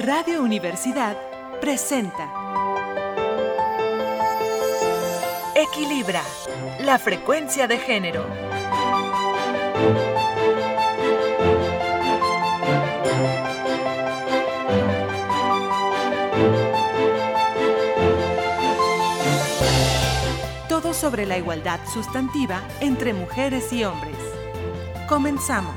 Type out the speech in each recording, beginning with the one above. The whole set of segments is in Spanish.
Radio Universidad presenta Equilibra, la frecuencia de género. Todo sobre la igualdad sustantiva entre mujeres y hombres. Comenzamos.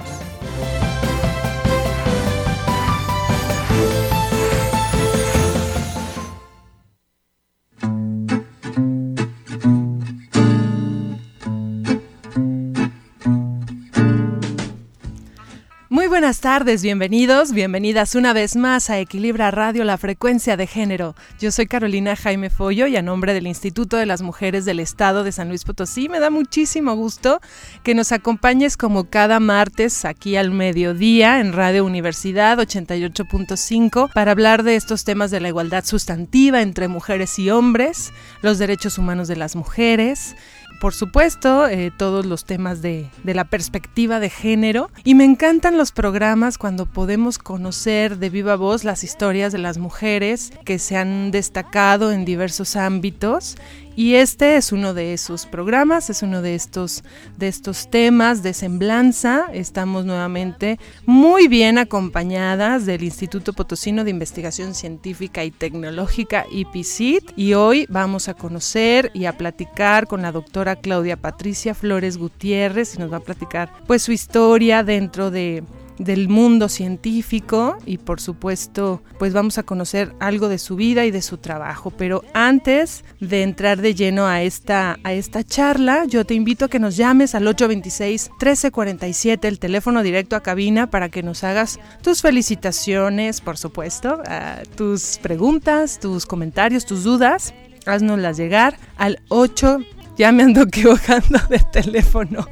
Muy buenas tardes, bienvenidas una vez más a Equilibra Radio, la frecuencia de género. Yo soy Carolina Jaime Follo y a nombre del Instituto de las Mujeres del Estado de San Luis Potosí me da muchísimo gusto que nos acompañes como cada martes aquí al mediodía en Radio Universidad 88.5 para hablar de estos temas de la igualdad sustantiva entre mujeres y hombres, los derechos humanos de las mujeres. Por supuesto, todos los temas de la perspectiva de género, y me encantan los programas cuando podemos conocer de viva voz las historias de las mujeres que se han destacado en diversos ámbitos. Y este es uno de esos programas, es uno de estos temas de semblanza. Estamos nuevamente muy bien acompañadas del Instituto Potosino de Investigación Científica y Tecnológica, IPICIT, y hoy vamos a conocer y a platicar con la doctora Claudia Patricia Flores Gutiérrez, y nos va a platicar pues su historia dentro del mundo científico, y por supuesto pues vamos a conocer algo de su vida y de su trabajo. Pero antes de entrar de lleno a esta charla, yo te invito a que nos llames al 826-1347, el teléfono directo a cabina, para que nos hagas tus felicitaciones, por supuesto, tus preguntas, tus comentarios, tus dudas. Haznoslas llegar al 8. Ya me ando equivocando de teléfono.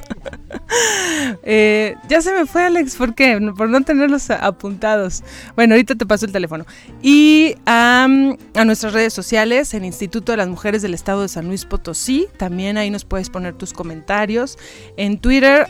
Ya se me fue, Alex. ¿Por qué? Por no tenerlos apuntados. Bueno, ahorita te paso el teléfono. Y a nuestras redes sociales, el Instituto de las Mujeres del Estado de San Luis Potosí. También ahí nos puedes poner tus comentarios. En Twitter,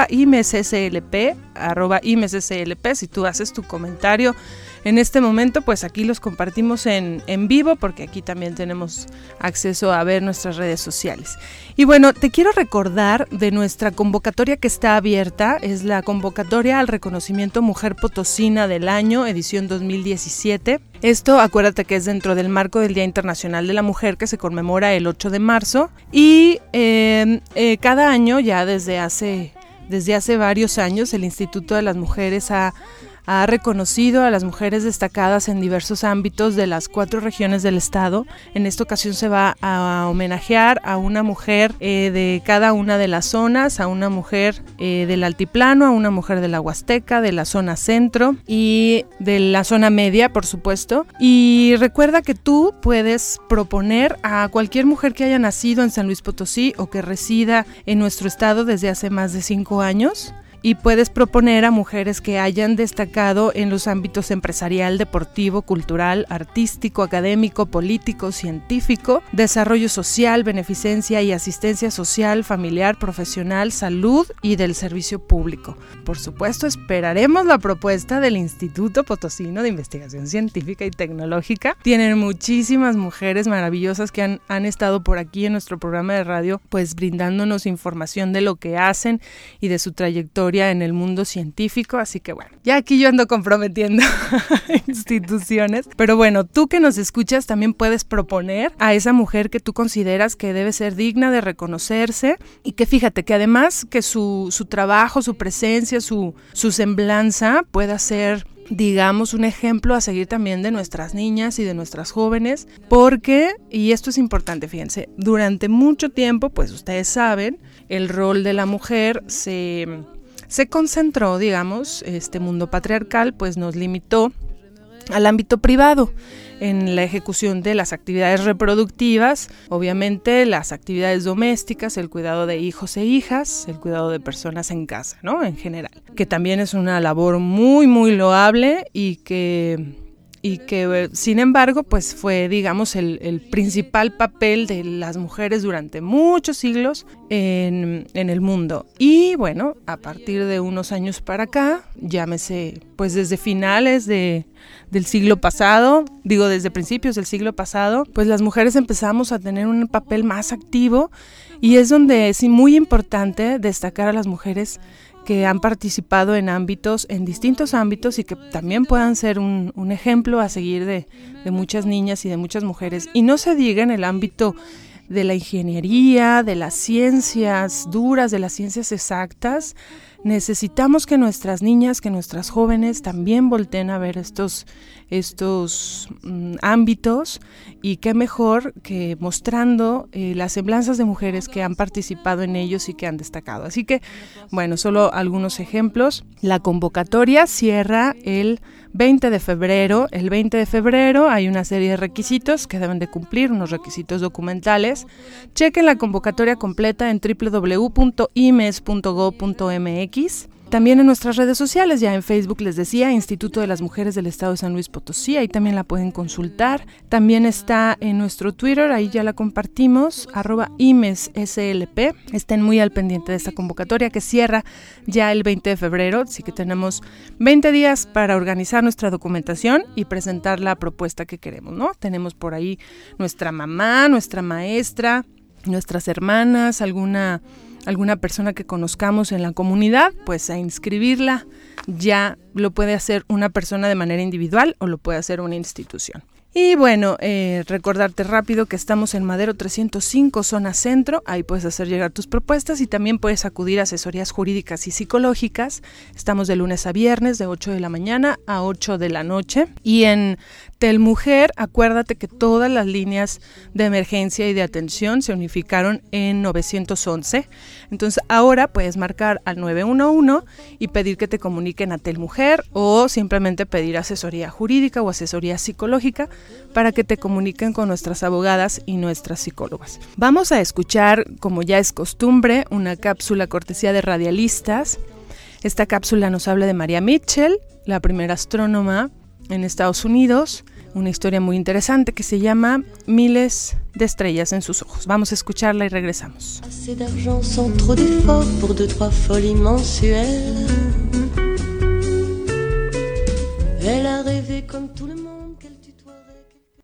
@IMSCLP, @IMSCLP. Si tú haces tu comentario en este momento, pues aquí los compartimos en vivo, porque aquí también tenemos acceso a ver nuestras redes sociales. Y bueno, te quiero recordar de nuestra convocatoria que está abierta. Es la convocatoria al reconocimiento Mujer Potosina del Año, edición 2017. Esto, acuérdate que es dentro del marco del Día Internacional de la Mujer, que se conmemora el 8 de marzo. Y cada año, ya desde hace varios años, el Instituto de las Mujeres ha reconocido a las mujeres destacadas en diversos ámbitos de las 4 regiones del estado. En esta ocasión se va a homenajear a una mujer de cada una de las zonas, a una mujer del altiplano, a una mujer de la Huasteca, de la zona centro y de la zona media, por supuesto. Y recuerda que tú puedes proponer a cualquier mujer que haya nacido en San Luis Potosí o que resida en nuestro estado desde hace más de 5 años. Y puedes proponer a mujeres que hayan destacado en los ámbitos empresarial, deportivo, cultural, artístico, académico, político, científico, desarrollo social, beneficencia y asistencia social, familiar, profesional, salud y del servicio público. Por supuesto, esperaremos la propuesta del Instituto Potosino de Investigación Científica y Tecnológica. Tienen muchísimas mujeres maravillosas que han estado por aquí en nuestro programa de radio, pues brindándonos información de lo que hacen y de su trayectoria en el mundo científico. Así que bueno, ya aquí yo ando comprometiendo instituciones, pero bueno, tú que nos escuchas también puedes proponer a esa mujer que tú consideras que debe ser digna de reconocerse, y que fíjate que además que su trabajo, su presencia, su semblanza pueda ser, digamos, un ejemplo a seguir también de nuestras niñas y de nuestras jóvenes, porque, y esto es importante, fíjense, durante mucho tiempo, pues ustedes saben, el rol de la mujer se concentró, digamos, este mundo patriarcal pues nos limitó al ámbito privado en la ejecución de las actividades reproductivas, obviamente las actividades domésticas, el cuidado de hijos e hijas, el cuidado de personas en casa, ¿no? En general, que también es una labor muy, muy loable y que y que sin embargo pues fue, digamos, el principal papel de las mujeres durante muchos siglos en el mundo. Y bueno, a partir de unos años para acá, llámese pues desde finales del siglo pasado, desde principios del siglo pasado, pues las mujeres empezamos a tener un papel más activo, y es donde es muy importante destacar a las mujeres que han participado en distintos ámbitos, y que también puedan ser un ejemplo a seguir de muchas niñas y de muchas mujeres. Y no se diga en el ámbito de la ingeniería, de las ciencias duras, de las ciencias exactas. Necesitamos que nuestras niñas, que nuestras jóvenes también volteen a ver estos ámbitos, y qué mejor que mostrando las semblanzas de mujeres que han participado en ellos y que han destacado. Así que, bueno, solo algunos ejemplos. La convocatoria cierra el 20 de febrero. El 20 de febrero hay una serie de requisitos que deben de cumplir, unos requisitos documentales. Chequen la convocatoria completa en www.imes.gov.mx. También en nuestras redes sociales, ya en Facebook les decía, Instituto de las Mujeres del Estado de San Luis Potosí, ahí también la pueden consultar. También está en nuestro Twitter, ahí ya la compartimos, @IMESSLP. Estén muy al pendiente de esta convocatoria que cierra ya el 20 de febrero, así que tenemos 20 días para organizar nuestra documentación y presentar la propuesta que queremos, ¿no? Tenemos por ahí nuestra mamá, nuestra maestra, nuestras hermanas, alguna persona que conozcamos en la comunidad, pues a inscribirla. Ya lo puede hacer una persona de manera individual o lo puede hacer una institución. Y bueno, recordarte rápido que estamos en Madero 305, zona centro. Ahí puedes hacer llegar tus propuestas, y también puedes acudir a asesorías jurídicas y psicológicas. Estamos de lunes a viernes de 8 de la mañana a 8 de la noche. Y en Telmujer, acuérdate que todas las líneas de emergencia y de atención se unificaron en 911. Entonces ahora puedes marcar al 911 y pedir que te comuniquen a Telmujer, o simplemente pedir asesoría jurídica o asesoría psicológica para que te comuniquen con nuestras abogadas y nuestras psicólogas. Vamos a escuchar, como ya es costumbre, una cápsula cortesía de Radialistas. Esta cápsula nos habla de Maria Mitchell, la primera astrónoma en Estados Unidos, una historia muy interesante que se llama Miles de estrellas en sus ojos. Vamos a escucharla y regresamos. Assez d'argent sans trop d'efforts pour 2-3 folies mensuelles. Elle a rêvé comme tout le monde qu'elle tutoierait.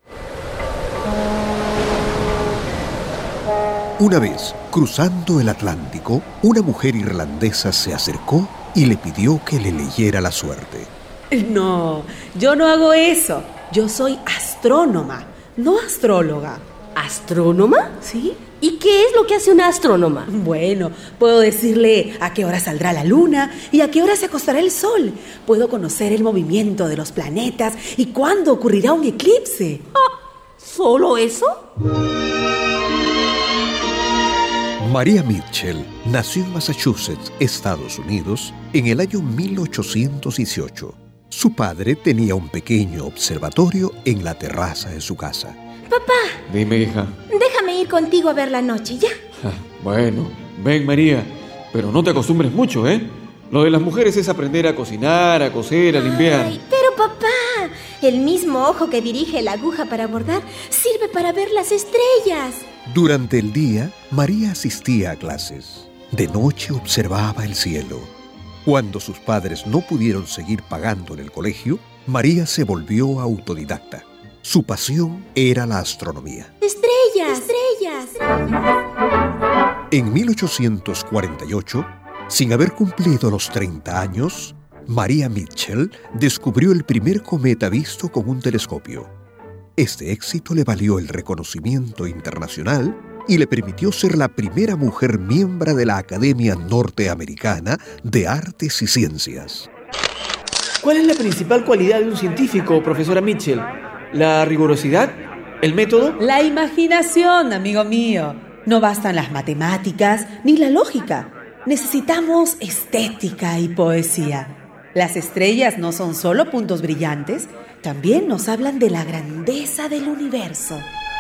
Una vez, cruzando el Atlántico, una mujer irlandesa se acercó y le pidió que le leyera la suerte. No, yo no hago eso. Yo soy astrónoma, no astróloga. ¿Astrónoma? ¿Sí? ¿Y qué es lo que hace una astrónoma? Bueno, puedo decirle a qué hora saldrá la luna y a qué hora se acostará el sol. Puedo conocer el movimiento de los planetas y cuándo ocurrirá un eclipse. ¿Solo eso? Maria Mitchell nació en Massachusetts, Estados Unidos, en el año 1818. Su padre tenía un pequeño observatorio en la terraza de su casa. Papá. Dime, hija. Déjame ir contigo a ver la noche, ¿ya? Bueno, ven, María, pero no te acostumbres mucho, ¿eh? Lo de las mujeres es aprender a cocinar, a coser, a limpiar. Ay, pero papá, el mismo ojo que dirige la aguja para bordar sirve para ver las estrellas. Durante el día, María asistía a clases. De noche observaba el cielo. Cuando sus padres no pudieron seguir pagándole el colegio, María se volvió autodidacta. Su pasión era la astronomía. ¡Estrellas! ¡Estrellas! En 1848, sin haber cumplido los 30 años, Maria Mitchell descubrió el primer cometa visto con un telescopio. Este éxito le valió el reconocimiento internacional y le permitió ser la primera mujer miembro de la Academia Norteamericana de Artes y Ciencias. ¿Cuál es la principal cualidad de un científico, profesora Mitchell? ¿La rigurosidad? ¿El método? La imaginación, amigo mío. No bastan las matemáticas ni la lógica. Necesitamos estética y poesía. Las estrellas no son solo puntos brillantes, también nos hablan de la grandeza del universo.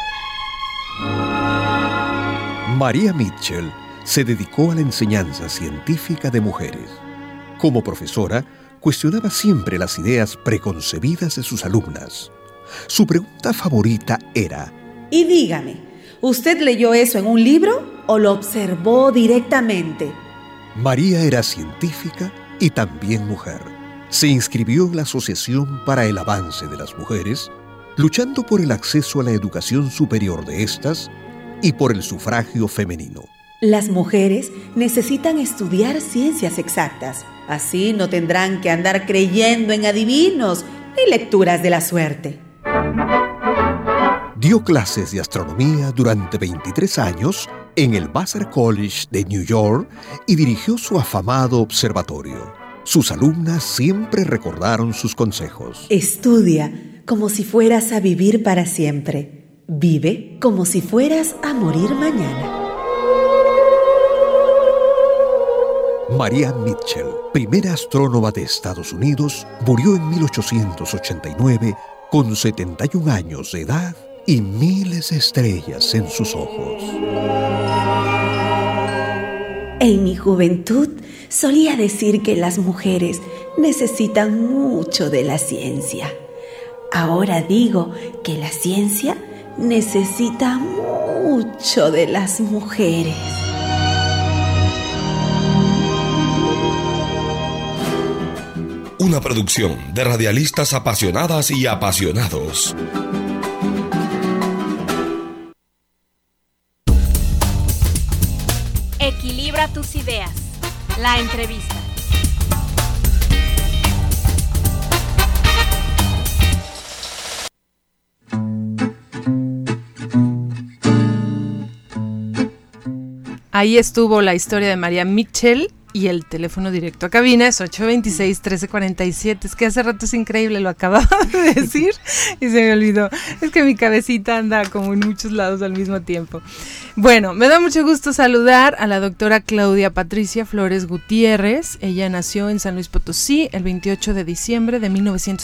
Maria Mitchell se dedicó a la enseñanza científica de mujeres. Como profesora, cuestionaba siempre las ideas preconcebidas de sus alumnas. Su pregunta favorita era: y dígame, ¿usted leyó eso en un libro o lo observó directamente? María era científica y también mujer. Se inscribió en la Asociación para el Avance de las Mujeres, luchando por el acceso a la educación superior de estas y por el sufragio femenino. Las mujeres necesitan estudiar ciencias exactas. Así no tendrán que andar creyendo en adivinos ni lecturas de la suerte. Dio clases de astronomía durante 23 años en el Vassar College de New York y dirigió su afamado observatorio. Sus alumnas siempre recordaron sus consejos. Estudia como si fueras a vivir para siempre. Vive como si fueras a morir mañana. Maria Mitchell, primera astrónoma de Estados Unidos, murió en 1889 con 71 años de edad y miles de estrellas en sus ojos. En mi juventud solía decir que las mujeres necesitan mucho de la ciencia. Ahora digo que la ciencia necesita mucho de las mujeres. Una producción de radialistas apasionadas y apasionados. Equilibra tus ideas. La entrevista. Ahí estuvo la historia de Maria Mitchell y el teléfono directo a cabina es 826-1347. Es que hace rato es increíble, lo acababa de decir y se me olvidó. Es que mi cabecita anda como en muchos lados al mismo tiempo. Bueno, me da mucho gusto saludar a la doctora Claudia Patricia Flores Gutiérrez. Ella nació en San Luis Potosí el 28 de diciembre de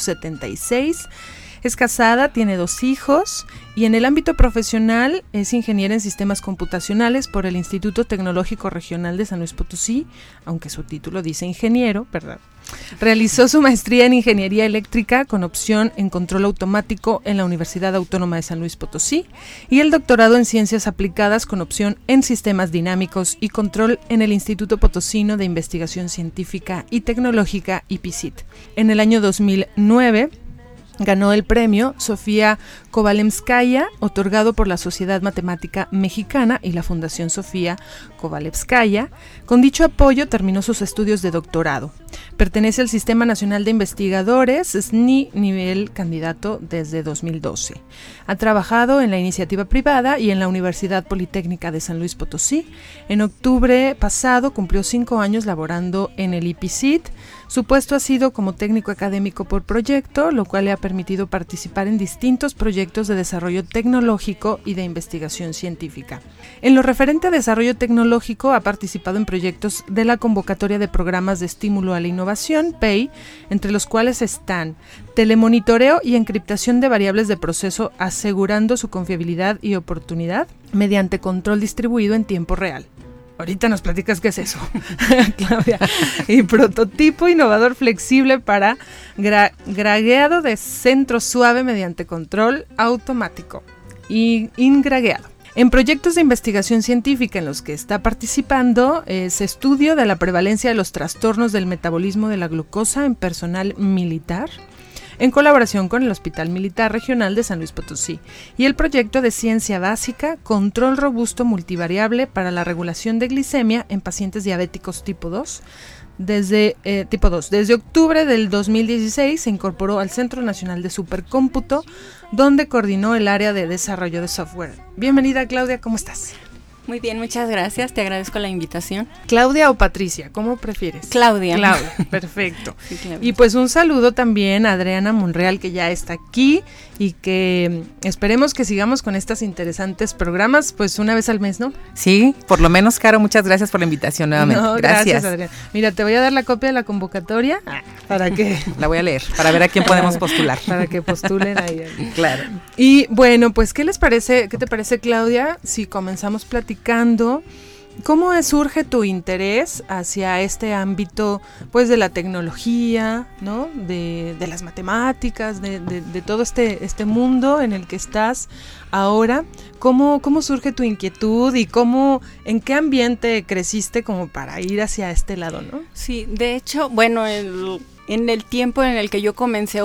1976. Es casada, tiene 2 hijos y en el ámbito profesional es ingeniera en sistemas computacionales por el Instituto Tecnológico Regional de San Luis Potosí, aunque su título dice ingeniero, ¿verdad? Realizó su maestría en ingeniería eléctrica con opción en control automático en la Universidad Autónoma de San Luis Potosí y el doctorado en ciencias aplicadas con opción en sistemas dinámicos y control en el Instituto Potosino de Investigación Científica y Tecnológica IPCIT. En el año 2009 ganó el premio Sofía Kovalevskaya, otorgado por la Sociedad Matemática Mexicana y la Fundación Sofía Kovalevskaya. Con dicho apoyo terminó sus estudios de doctorado. Pertenece al Sistema Nacional de Investigadores, SNI, nivel candidato desde 2012. Ha trabajado en la iniciativa privada y en la Universidad Politécnica de San Luis Potosí. En octubre pasado cumplió 5 años laborando en el IPCIT. Su puesto ha sido como técnico académico por proyecto, lo cual le ha permitido participar en distintos proyectos de desarrollo tecnológico y de investigación científica. En lo referente a desarrollo tecnológico, ha participado en proyectos de la convocatoria de programas de estímulo a la innovación, PEI, entre los cuales están telemonitoreo y encriptación de variables de proceso, asegurando su confiabilidad y oportunidad mediante control distribuido en tiempo real. Ahorita nos platicas qué es eso, Claudia. Y prototipo innovador flexible para gragueado de centro suave mediante control automático y ingragueado. En proyectos de investigación científica en los que está participando es estudio de la prevalencia de los trastornos del metabolismo de la glucosa en personal militar, en colaboración con el Hospital Militar Regional de San Luis Potosí, y el proyecto de ciencia básica, control robusto multivariable para la regulación de glicemia en pacientes diabéticos tipo 2. Desde octubre del 2016 se incorporó al Centro Nacional de Supercómputo, donde coordinó el área de desarrollo de software. Bienvenida, Claudia, ¿cómo estás? Muy bien, muchas gracias, te agradezco la invitación. ¿Claudia o Patricia? ¿Cómo prefieres? Claudia. Claudia, perfecto. Sí, Claudia. Y pues un saludo también a Adriana Monreal, que ya está aquí y que esperemos que sigamos con estos interesantes programas, pues una vez al mes, ¿no? Sí, por lo menos, Caro, muchas gracias por la invitación nuevamente. No, gracias, Adriana. Mira, te voy a dar la copia de la convocatoria para que... La voy a leer, para ver a quién podemos postular. Para que postulen ahí. Claro. Y bueno, pues, ¿qué les parece? ¿Qué te parece, Claudia, si comenzamos platicando ¿Cómo surge tu interés hacia este ámbito, pues, de la tecnología, ¿no? De las matemáticas, de todo este mundo en el que estás ahora? ¿Cómo surge tu inquietud y en qué ambiente creciste como para ir hacia este lado, ¿no? Sí, de hecho, bueno, en el tiempo en el que yo comencé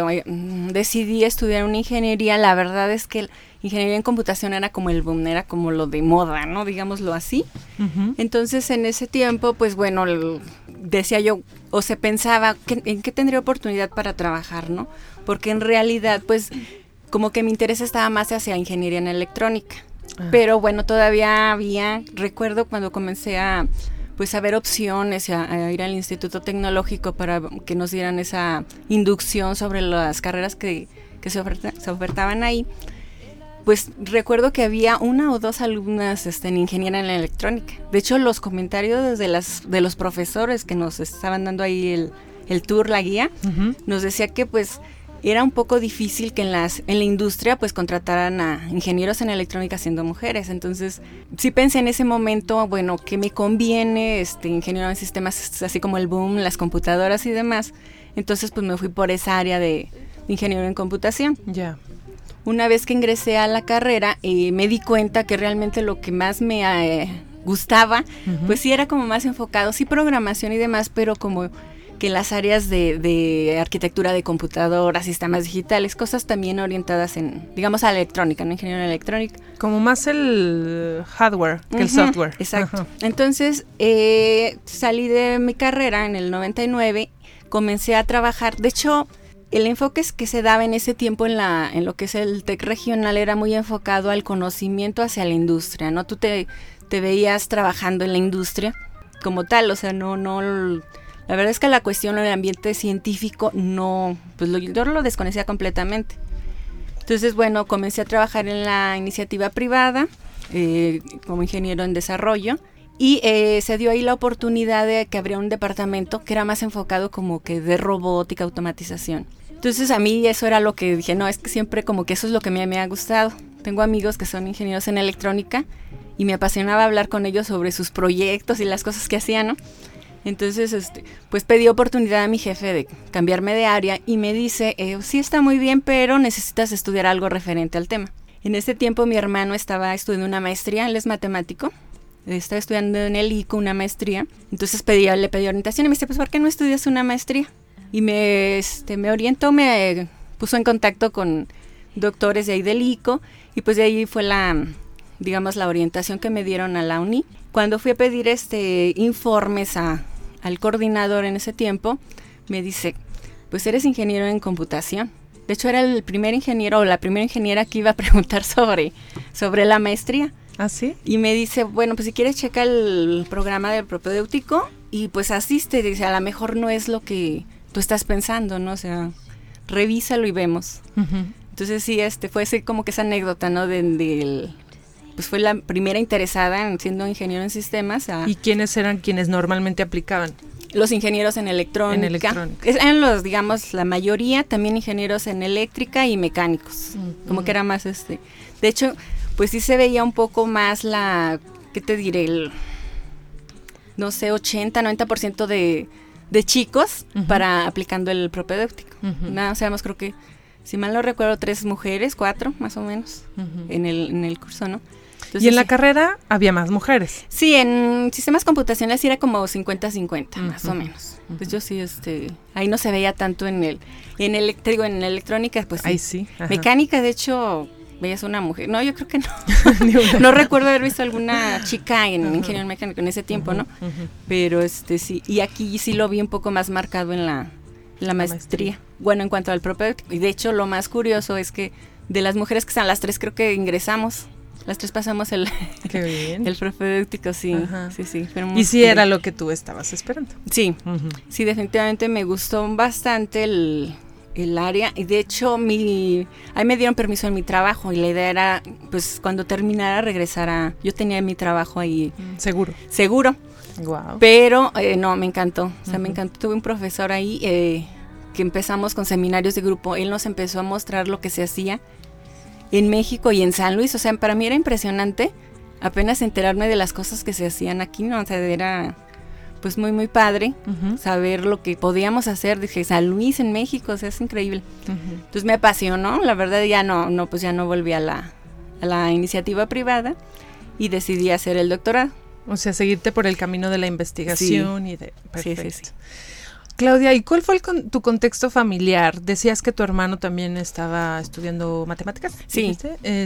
decidí estudiar una ingeniería, la verdad es que ingeniería en computación era como el boom, era como lo de moda, ¿no? Digámoslo así. Uh-huh. Entonces, en ese tiempo, pues bueno, decía yo, o se pensaba, ¿en qué tendría oportunidad para trabajar, no? Porque en realidad, pues, como que mi interés estaba más hacia ingeniería en electrónica. Uh-huh. Pero bueno, todavía recuerdo cuando comencé a ver opciones, a ir al Instituto Tecnológico para que nos dieran esa inducción sobre las carreras que se ofertaban ahí. Pues recuerdo que había 1 o 2 alumnas en ingeniería en la electrónica. De hecho, los comentarios de los profesores que nos estaban dando ahí el tour, la guía, uh-huh, nos decía que pues era un poco difícil que en la industria pues contrataran a ingenieros en electrónica siendo mujeres. Entonces sí pensé en ese momento, bueno, que me conviene ingeniero en sistemas, así como el boom, las computadoras y demás. Entonces pues me fui por esa área de ingeniero en computación. Ya. Yeah. Una vez que ingresé a la carrera, me di cuenta que realmente lo que más me gustaba, uh-huh, pues sí era como más enfocado, sí programación y demás, pero como que las áreas de arquitectura de computadoras, sistemas digitales, cosas también orientadas digamos, a la electrónica, ¿no? Ingeniería en electrónica. Como más el hardware que, uh-huh, el software. Exacto. Uh-huh. Entonces, salí de mi carrera en el 99, comencé a trabajar, de hecho, el enfoque que se daba en ese tiempo en lo que es el TEC regional era muy enfocado al conocimiento hacia la industria, ¿no? Tú te veías trabajando en la industria como tal, o sea, no, la verdad es que la cuestión del ambiente científico yo lo desconocía completamente. Entonces, bueno, comencé a trabajar en la iniciativa privada como ingeniero en desarrollo. Y se dio ahí la oportunidad de que habría un departamento que era más enfocado como que de robótica, automatización. Entonces a mí eso era lo que dije, no, es que siempre como que eso es lo que me ha gustado. Tengo amigos que son ingenieros en electrónica y me apasionaba hablar con ellos sobre sus proyectos y las cosas que hacían, ¿no? Entonces, pues pedí oportunidad a mi jefe de cambiarme de área y me dice, sí está muy bien, pero necesitas estudiar algo referente al tema. En ese tiempo mi hermano estaba estudiando una maestría, él es matemático. Estaba estudiando en el ICO una maestría, entonces le pedí orientación y me dice, pues ¿por qué no estudias una maestría? Y me orientó, me puso en contacto con doctores de ahí del ICO y pues de ahí fue la orientación que me dieron a la UNI. Cuando fui a pedir informes al coordinador en ese tiempo, me dice, pues eres ingeniero en computación. De hecho era el primer ingeniero o la primera ingeniera que iba a preguntar sobre la maestría. ¿Ah, sí? Y me dice, bueno, pues si quieres checa el programa del propedéutico y pues asiste, dice, a lo mejor no es lo que tú estás pensando, ¿no? O sea, revísalo y vemos. Uh-huh. Entonces sí, fue así como que esa anécdota, ¿no? Pues fue la primera interesada en siendo ingeniero en sistemas. ¿Y quiénes eran quienes normalmente aplicaban? Los ingenieros en electrónica. Eran la mayoría, también ingenieros en eléctrica y mecánicos. Uh-huh. Como que era más De hecho, pues sí se veía un poco más ¿qué te diré? 80-90% de chicos, uh-huh, para aplicando el propedéutico. Uh-huh. Nada, creo que, si mal no recuerdo, 3 mujeres, 4 más o menos, uh-huh, en el curso, ¿no? Entonces, ¿y en la carrera había más mujeres? Sí, en sistemas computacionales era como 50-50, uh-huh, más o menos. Uh-huh. Pues yo sí, ahí no se veía tanto en electrónica, pues sí. Ahí sí. Ajá. Mecánica, de hecho, veías una mujer. No, yo creo que no. No recuerdo haber visto alguna chica en ingeniero mecánico en ese tiempo, ¿no? Uh-huh. Pero sí, y aquí sí lo vi un poco más marcado en la maestría. Bueno, en cuanto al propedéutico. Y de hecho, lo más curioso es que de las mujeres que están las 3, creo que ingresamos. Las 3 pasamos el propedéutico, sí. Ajá. Sí. ¿Y si era lo que tú estabas esperando? Sí, uh-huh, sí, definitivamente me gustó bastante el área, y de hecho ahí me dieron permiso en mi trabajo y la idea era, pues cuando terminara regresar yo tenía mi trabajo ahí. Seguro. Wow. Pero no, me encantó, uh-huh, me encantó. Tuve un profesor ahí que empezamos con seminarios de grupo, él nos empezó a mostrar lo que se hacía en México y en San Luis, o sea, para mí era impresionante apenas enterarme de las cosas que se hacían aquí, ¿no? O sea, era pues muy, muy padre saber lo que podíamos hacer. Dije, San Luis en México, o sea, es increíble. Entonces me apasionó, la verdad ya no volví a la iniciativa privada y decidí hacer el doctorado. O sea, seguirte por el camino de la investigación y de... Perfecto. Sí. Claudia, ¿y cuál fue tu contexto familiar? Decías que tu hermano también estaba estudiando matemáticas. Sí.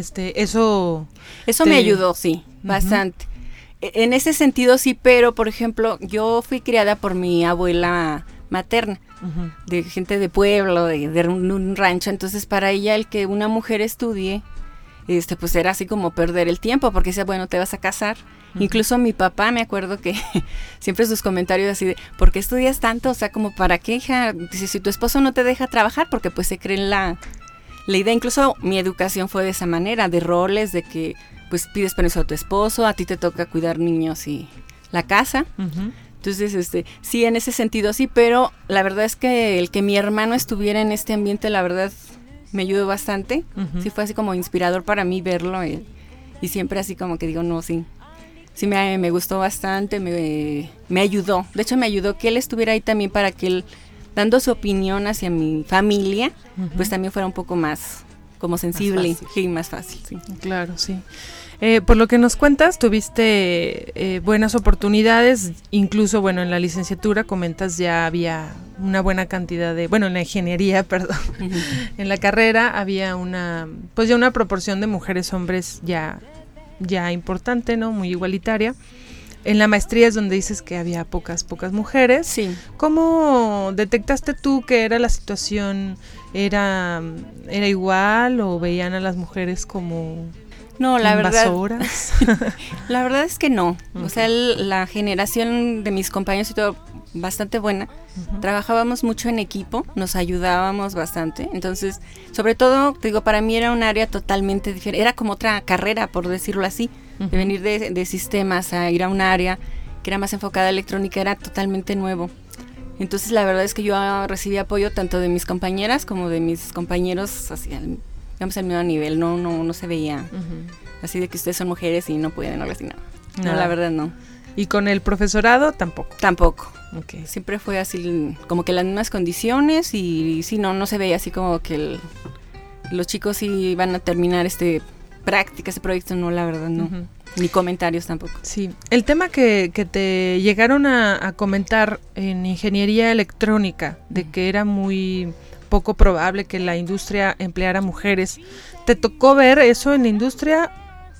Eso me ayudó, sí, bastante. En ese sentido sí, pero por ejemplo, yo fui criada por mi abuela materna, de gente de pueblo, de un rancho, entonces para ella el que una mujer estudie, pues era así como perder el tiempo, porque decía, bueno, te vas a casar. Incluso mi papá, me acuerdo que siempre sus comentarios así de, ¿por qué estudias tanto? O sea, como, ¿para qué, hija? Dice, si tu esposo no te deja trabajar, porque pues se cree en la idea. Incluso mi educación fue de esa manera, de roles, de que pues pides permiso a tu esposo, a ti te toca cuidar niños y la casa. Entonces, sí, en ese sentido sí, pero la verdad es que el que mi hermano estuviera en este ambiente, la verdad, me ayudó bastante. Sí fue así como inspirador para mí verlo y siempre así como que digo, no, sí. Sí, me gustó bastante, me ayudó. De hecho, me ayudó que él estuviera ahí también para que él, dando su opinión hacia mi familia, pues también fuera un poco más como sensible y más fácil. Sí. Claro, sí. Por lo que nos cuentas, tuviste buenas oportunidades, incluso, bueno, en la licenciatura comentas ya había una buena cantidad en la ingeniería, perdón, en la carrera había una proporción de mujeres-hombres ya importante, ¿no? Muy igualitaria. En la maestría es donde dices que había pocas mujeres. Sí. ¿Cómo detectaste tú que era la situación? ¿Era igual o veían a las mujeres como invasoras? La verdad es que no. Okay. O sea, la generación de mis compañeros y todo, bastante buena. Trabajábamos mucho en equipo, nos ayudábamos bastante. Entonces, sobre todo, digo, para mí era un área totalmente diferente. Era como otra carrera, por decirlo así. De venir de sistemas a ir a un área que era más enfocada a electrónica, era totalmente nuevo. Entonces, la verdad es que yo recibí apoyo tanto de mis compañeras como de mis compañeros, así, digamos, al mismo nivel. No se veía así de que ustedes son mujeres y no pueden, algo así, no. No, la verdad no. ¿Y con el profesorado tampoco? Tampoco. Okay. Siempre fue así, como que las mismas condiciones y sí, no se veía así como que los chicos sí iban a terminar prácticas, proyecto, no, la verdad no. Ni comentarios tampoco. Sí, el tema que te llegaron a comentar en ingeniería electrónica, de que era muy poco probable que la industria empleara mujeres, ¿te tocó ver eso en la industria?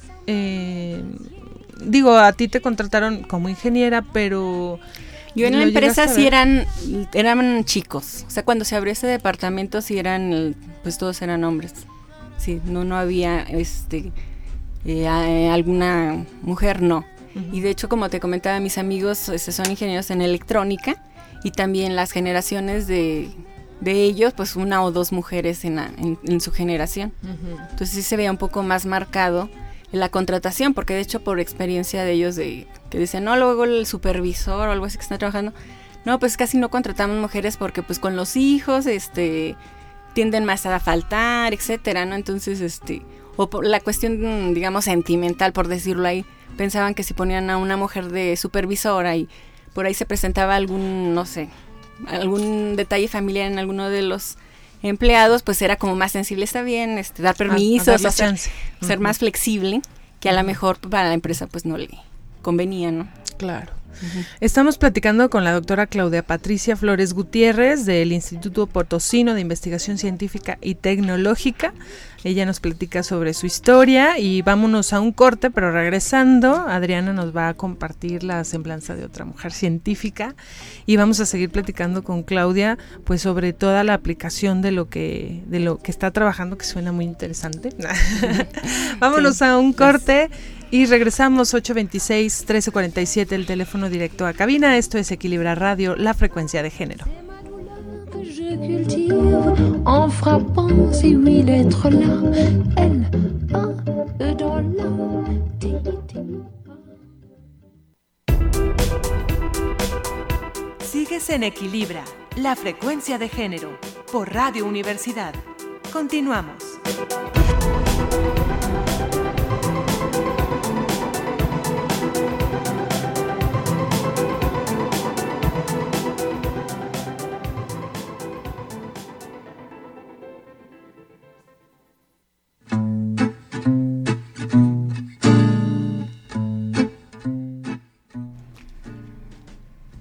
Digo, a ti te contrataron como ingeniera, pero... Yo en la empresa sí eran chicos, o sea, cuando se abrió ese departamento sí pues todos eran hombres. Sí, no había alguna mujer, no. Y de hecho, como te comentaba, mis amigos son ingenieros en electrónica y también las generaciones de ellos, pues una o dos mujeres en su generación. Entonces sí se veía un poco más marcado en la contratación, porque de hecho por experiencia de ellos que dicen, no, luego el supervisor o algo así que está trabajando, no, pues casi no contratamos mujeres porque pues con los hijos, tienden más a faltar, etcétera, ¿no? Entonces, o por la cuestión, digamos, sentimental, por decirlo ahí, pensaban que si ponían a una mujer de supervisora y por ahí se presentaba algún detalle familiar en alguno de los empleados, pues era como más sensible, está bien, dar permisos, ser más flexible, que a lo mejor para la empresa pues no le convenía, ¿no? Claro. Estamos platicando con la doctora Claudia Patricia Flores Gutiérrez del Instituto Potosino de Investigación Científica y Tecnológica. Ella nos platica sobre su historia y vámonos a un corte, pero regresando, Adriana nos va a compartir la semblanza de otra mujer científica y vamos a seguir platicando con Claudia, pues sobre toda la aplicación de lo que está trabajando, que suena muy interesante. Vámonos a un corte. Y regresamos, 826-1347, el teléfono directo a cabina. Esto es Equilibra Radio, la frecuencia de género. Sigues en Equilibra, la frecuencia de género, por Radio Universidad. Continuamos.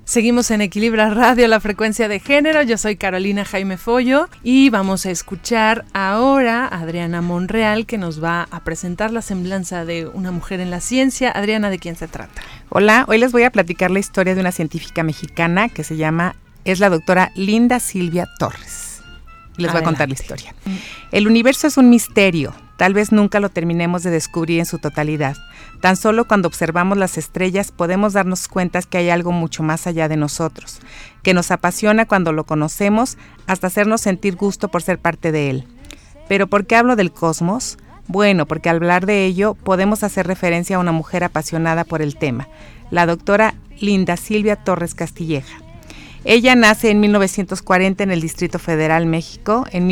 Seguimos en Equilibra Radio, la frecuencia de género. Yo soy Carolina Jaime Follo y vamos a escuchar ahora a Adriana Monreal, que nos va a presentar la semblanza de una mujer en la ciencia. Adriana, ¿de quién se trata? Hola, hoy les voy a platicar la historia de una científica mexicana que es la doctora Linda Silvia Torres. Les voy a contar la historia. El universo es un misterio. Tal vez nunca lo terminemos de descubrir en su totalidad. Tan solo cuando observamos las estrellas podemos darnos cuenta que hay algo mucho más allá de nosotros, que nos apasiona cuando lo conocemos hasta hacernos sentir gusto por ser parte de él. ¿Pero por qué hablo del cosmos? Bueno, porque al hablar de ello podemos hacer referencia a una mujer apasionada por el tema, la doctora Linda Silvia Torres Castilleja. Ella nace en 1940 en el Distrito Federal, México. En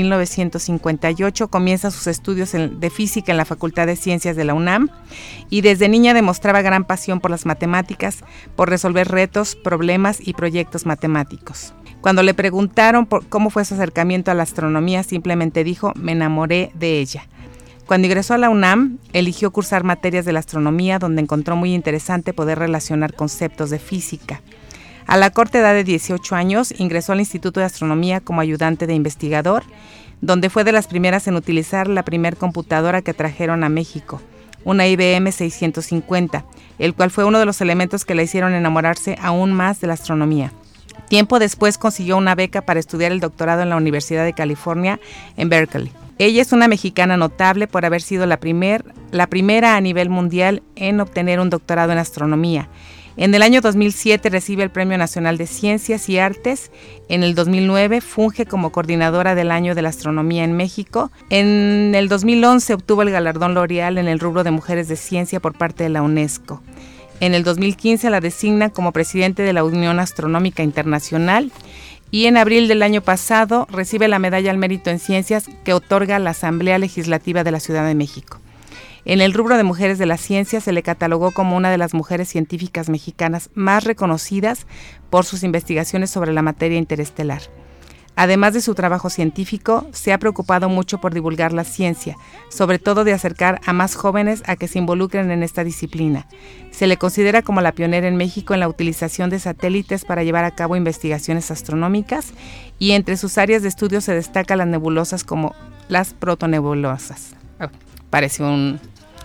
1958 comienza sus estudios de física en la Facultad de Ciencias de la UNAM y desde niña demostraba gran pasión por las matemáticas, por resolver retos, problemas y proyectos matemáticos. Cuando le preguntaron cómo fue su acercamiento a la astronomía, simplemente dijo: me enamoré de ella. Cuando ingresó a la UNAM, eligió cursar materias de la astronomía, donde encontró muy interesante poder relacionar conceptos de física. A la corta edad de 18 años, ingresó al Instituto de Astronomía como ayudante de investigador, donde fue de las primeras en utilizar la primer computadora que trajeron a México, una IBM 650, el cual fue uno de los elementos que la hicieron enamorarse aún más de la astronomía. Tiempo después consiguió una beca para estudiar el doctorado en la Universidad de California en Berkeley. Ella es una mexicana notable por haber sido la primera a nivel mundial en obtener un doctorado en astronomía. En el año 2007 recibe el Premio Nacional de Ciencias y Artes. En el 2009 funge como coordinadora del Año de la Astronomía en México. En el 2011 obtuvo el galardón L'Oreal en el rubro de Mujeres de Ciencia por parte de la UNESCO. En el 2015 la designa como presidente de la Unión Astronómica Internacional. Y en abril del año pasado recibe la Medalla al Mérito en Ciencias que otorga la Asamblea Legislativa de la Ciudad de México. En el rubro de mujeres de la ciencia se le catalogó como una de las mujeres científicas mexicanas más reconocidas por sus investigaciones sobre la materia interestelar. Además de su trabajo científico, se ha preocupado mucho por divulgar la ciencia, sobre todo de acercar a más jóvenes a que se involucren en esta disciplina. Se le considera como la pionera en México en la utilización de satélites para llevar a cabo investigaciones astronómicas, y entre sus áreas de estudio se destacan las nebulosas como las protonebulosas. Parece un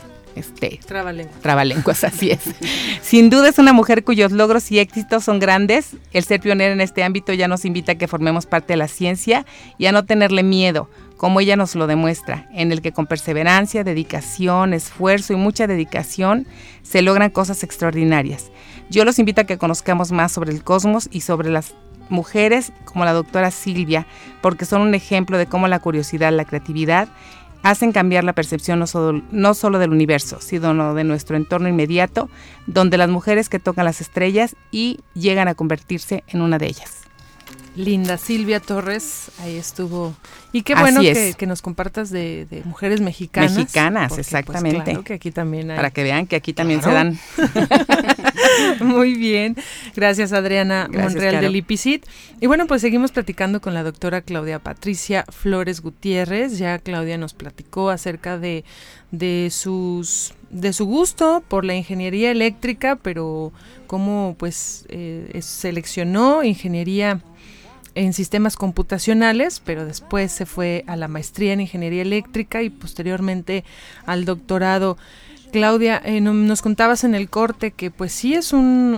trabalenguas, así es. Sin duda es una mujer cuyos logros y éxitos son grandes. El ser pionera en este ámbito ya nos invita a que formemos parte de la ciencia y a no tenerle miedo, como ella nos lo demuestra, en el que con perseverancia, dedicación, esfuerzo y mucha dedicación se logran cosas extraordinarias. Yo los invito a que conozcamos más sobre el cosmos y sobre las mujeres como la doctora Silvia, porque son un ejemplo de cómo la curiosidad, la creatividad hacen cambiar la percepción no solo del universo, sino de nuestro entorno inmediato, donde las mujeres que tocan las estrellas y llegan a convertirse en una de ellas. Linda Silvia Torres, ahí estuvo. Y qué bueno que nos compartas de mujeres mexicanas. Mexicanas, porque, exactamente. Pues, claro que aquí también hay. Para que vean que aquí también se dan. Muy bien. Gracias, Adriana Monreal Caro. del IPICIT. Y bueno, pues seguimos platicando con la doctora Claudia Patricia Flores Gutiérrez. Ya Claudia nos platicó acerca de su gusto por la ingeniería eléctrica, pero cómo pues seleccionó ingeniería en sistemas computacionales, pero después se fue a la maestría en ingeniería eléctrica y posteriormente al doctorado. Claudia, nos contabas en el corte que pues sí es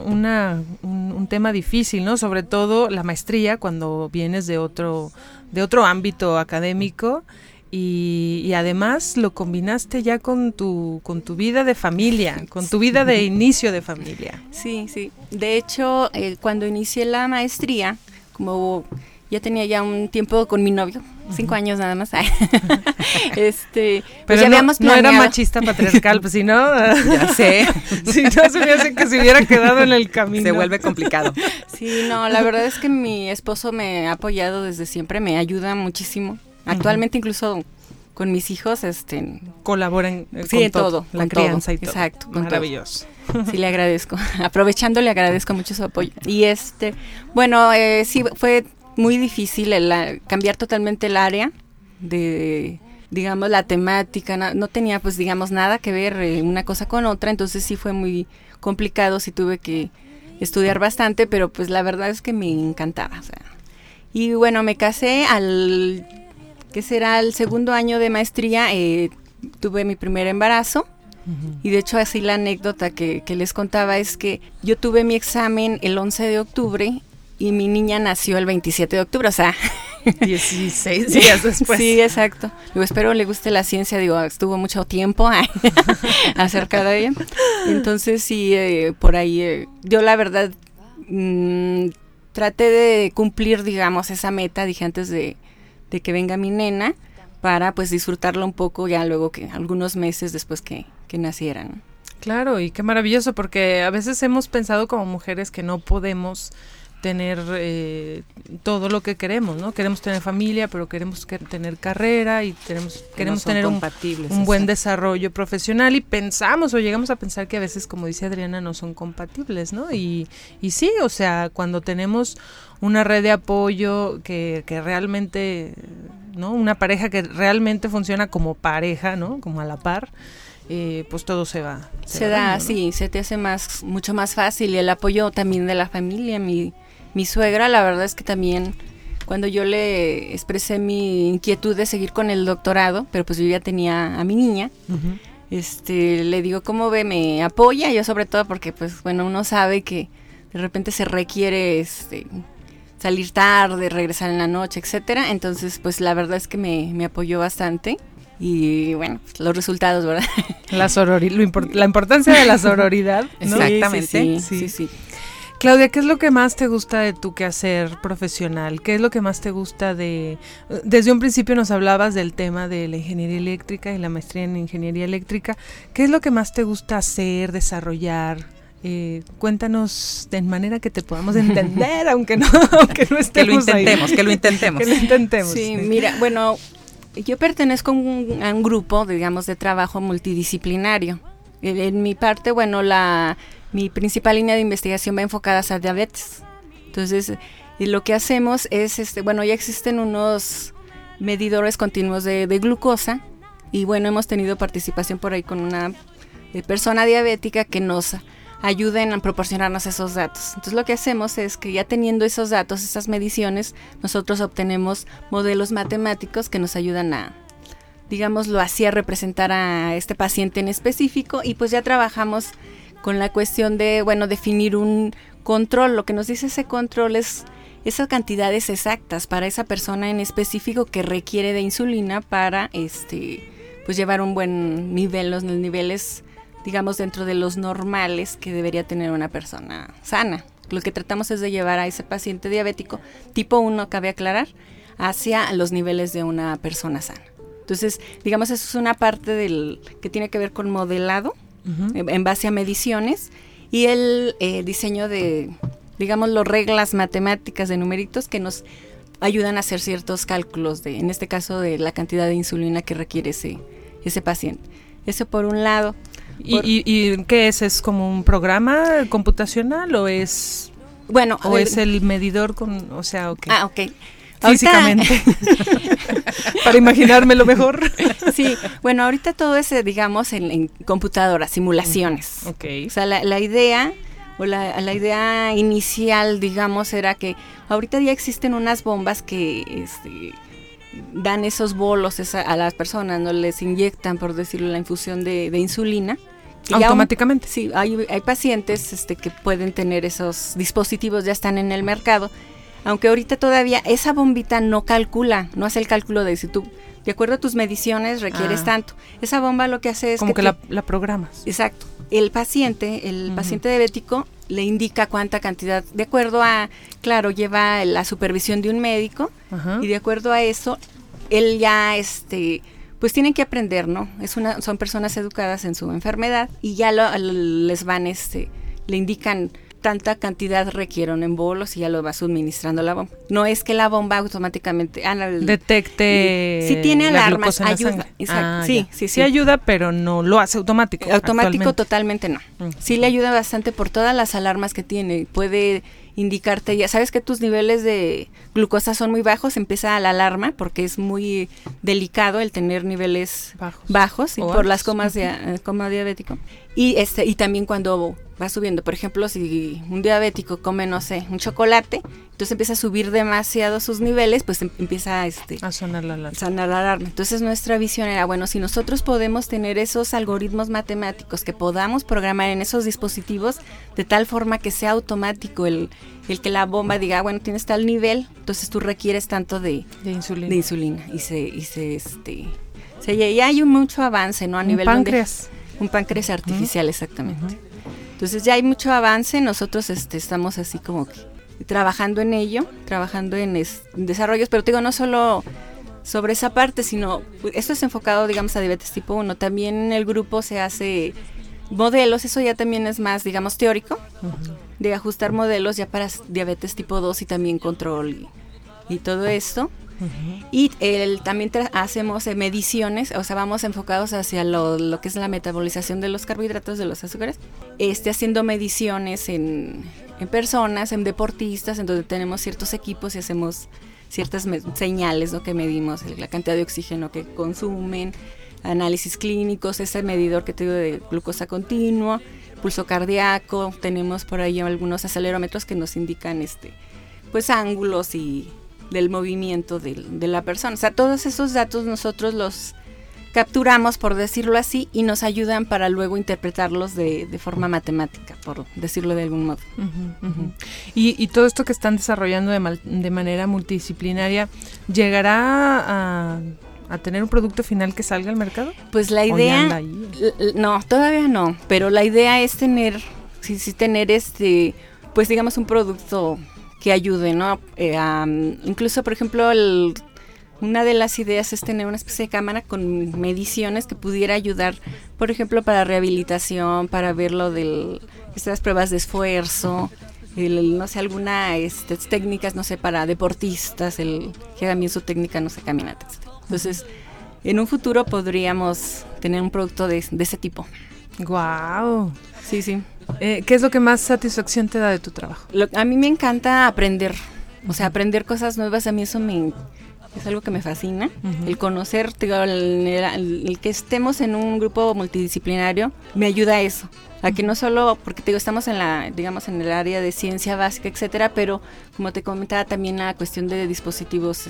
un tema difícil, ¿no? Sobre todo la maestría cuando vienes de otro ámbito académico y además lo combinaste ya con tu vida de familia, con tu vida de inicio de familia. Sí. De hecho, cuando inicié la maestría, como ya tenía ya un tiempo con mi novio, 5 años nada más. Pues pero ya no era machista patriarcal, pues si no, ya sé. Si no, se me hace que se hubiera quedado en el camino. Se vuelve complicado. Sí, no, la verdad es que mi esposo me ha apoyado desde siempre, me ayuda muchísimo. Actualmente incluso con mis hijos, colaboran sí, en todo, la crianza y todo. Exacto, maravilloso. Sí, le agradezco. Aprovechando, le agradezco mucho su apoyo. Y bueno, sí, fue muy difícil cambiar totalmente el área de, digamos, la temática. No tenía, pues, digamos, nada que ver una cosa con otra. Entonces sí fue muy complicado. Sí tuve que estudiar bastante, pero pues la verdad es que me encantaba. O sea. Y bueno, me casé ¿qué será? El segundo año de maestría, tuve mi primer embarazo. Y de hecho así la anécdota que les contaba es que yo tuve mi examen el 11 de octubre y mi niña nació el 27 de octubre, o sea... 16 días después. Sí, exacto. Digo, espero le guste la ciencia, digo, estuvo mucho tiempo acerca de ella. Entonces sí, por ahí, yo la verdad traté de cumplir, digamos, esa meta, dije antes de que venga mi nena, para pues disfrutarlo un poco ya luego que algunos meses después que nacieran. Claro, y qué maravilloso, porque a veces hemos pensado como mujeres que no podemos tener todo lo que queremos, ¿no? Queremos tener familia, pero queremos tener carrera y queremos tener un buen desarrollo profesional, y pensamos o llegamos a pensar que a veces, como dice Adriana, no son compatibles, ¿no? Y sí, o sea, cuando tenemos una red de apoyo que realmente, ¿no? Una pareja que realmente funciona como pareja, ¿no? Como a la par, pues todo se va. Se da, dando, ¿no? Sí, se te hace mucho más fácil, y el apoyo también de la familia. Mi suegra, la verdad es que también, cuando yo le expresé mi inquietud de seguir con el doctorado, pero pues yo ya tenía a mi niña, le digo, ¿cómo ve? Me apoya, yo sobre todo porque, pues bueno, uno sabe que de repente se requiere salir tarde, regresar en la noche, etcétera. Entonces, pues la verdad es que me apoyó bastante. Y bueno, los resultados, ¿verdad? La importancia de la sororidad, ¿no? Exactamente. Sí. Claudia, ¿qué es lo que más te gusta de tu quehacer profesional? ¿Qué es lo que más te gusta desde un principio nos hablabas del tema de la ingeniería eléctrica y la maestría en ingeniería eléctrica? ¿Qué es lo que más te gusta hacer, desarrollar? Cuéntanos de manera que te podamos entender, aunque no estemos que lo intentemos. Sí, mira, bueno, yo pertenezco a un grupo, digamos, de trabajo multidisciplinario. En mi parte, bueno, mi principal línea de investigación va enfocada a diabetes. Entonces, lo que hacemos es, ya existen unos medidores continuos de glucosa, y bueno, hemos tenido participación por ahí con una persona diabética que nos ayuden a proporcionarnos esos datos. Entonces lo que hacemos es que ya teniendo esos datos, esas mediciones, nosotros obtenemos modelos matemáticos que nos ayudan a, digámoslo así, a representar a este paciente en específico, y pues ya trabajamos con la cuestión de, definir un control. Lo que nos dice ese control es esas cantidades exactas para esa persona en específico que requiere de insulina para, pues llevar un buen nivel, los niveles, digamos, dentro de los normales que debería tener una persona sana. Lo que tratamos es de llevar a ese paciente diabético tipo 1, cabe aclarar, hacia los niveles de una persona sana. Entonces, digamos, eso es una parte que tiene que ver con modelado, en base a mediciones, y el diseño de, digamos, las reglas matemáticas de numeritos que nos ayudan a hacer ciertos cálculos en este caso, de la cantidad de insulina que requiere ese paciente. Eso por un lado. ¿Y qué es? ¿Es como un programa computacional o es...? Bueno, ¿O es el medidor con...? O sea, okay. Ah, ok. Físicamente. Para imaginármelo mejor. Sí, bueno, ahorita todo es, digamos, en computadoras, simulaciones. Okay. O sea, la idea, o la idea inicial, digamos, era que ahorita ya existen unas bombas que dan esos bolos a las personas, no les inyectan, por decirlo, la infusión de insulina. ¿Automáticamente? Sí, hay pacientes que pueden tener esos dispositivos, ya están en el mercado. Aunque ahorita todavía esa bombita no hace el cálculo de si tú, de acuerdo a tus mediciones, requieres tanto. Esa bomba lo que hace es como que la programas. Exacto. El paciente diabético le indica cuánta cantidad, de acuerdo a, claro, lleva la supervisión de un médico, y de acuerdo a eso, él ya, pues tienen que aprender, ¿no? Son personas educadas en su enfermedad, y ya les van, le indican tanta cantidad requieren en bolos, y ya lo va suministrando la bomba. No es que la bomba automáticamente detecte. Sí tiene alarmas, ayuda. Exacto. Sí ayuda, pero no lo hace automático. Automático totalmente no. Sí le ayuda bastante por todas las alarmas que tiene. Puede indicarte, ya sabes que tus niveles de glucosa son muy bajos, empieza la alarma porque es muy delicado el tener niveles bajos y por altos. Las comas de coma diabético. Y también cuando va subiendo, por ejemplo, si un diabético come, no sé, un chocolate, entonces empieza a subir demasiado sus niveles, pues empieza a sonar la alarma. Entonces nuestra visión era, bueno, si nosotros podemos tener esos algoritmos matemáticos que podamos programar en esos dispositivos de tal forma que sea automático el que la bomba diga, bueno, tienes tal nivel, entonces tú requieres tanto de insulina. Y hay mucho avance, ¿no? A nivel páncreas. Un páncreas artificial, exactamente. Entonces ya hay mucho avance, nosotros estamos así como que trabajando en ello, trabajando en desarrollos, pero te digo, no solo sobre esa parte, sino esto es enfocado, digamos, a diabetes tipo 1. También en el grupo se hace modelos, eso ya también es más, digamos, teórico, de ajustar modelos ya para diabetes tipo 2 y también control y todo esto. Y también hacemos mediciones, o sea, vamos enfocados hacia lo que es la metabolización de los carbohidratos, de los azúcares, haciendo mediciones en personas, en deportistas, en donde tenemos ciertos equipos y hacemos ciertas señales, ¿no? Que medimos la cantidad de oxígeno que consumen, análisis clínicos, ese medidor que te digo de glucosa continua, pulso cardíaco, tenemos por ahí algunos acelerómetros que nos indican pues ángulos y del movimiento de la persona. O sea, todos esos datos nosotros los capturamos, por decirlo así, y nos ayudan para luego interpretarlos de forma matemática, por decirlo de algún modo. Y todo esto que están desarrollando de manera multidisciplinaria, ¿llegará a tener un producto final que salga al mercado? Pues la idea, no, todavía no, pero la idea es tener pues digamos un producto que ayude, ¿no? Incluso, por ejemplo, una de las ideas es tener una especie de cámara con mediciones que pudiera ayudar, por ejemplo, para rehabilitación, para ver lo de estas pruebas de esfuerzo, no sé, algunas técnicas, no sé, para deportistas, que hagan bien su técnica, no sé, caminata, etc. Entonces, en un futuro podríamos tener un producto de ese tipo. ¡Guau! Sí, sí. ¿Qué es lo que más satisfacción te da de tu trabajo? A mí me encanta aprender, o sea, aprender cosas nuevas, a mí eso es algo que me fascina, el conocer, el que estemos en un grupo multidisciplinario, me ayuda a eso, a que no solo, porque estamos en en el área de ciencia básica, etcétera, pero como te comentaba también la cuestión de dispositivos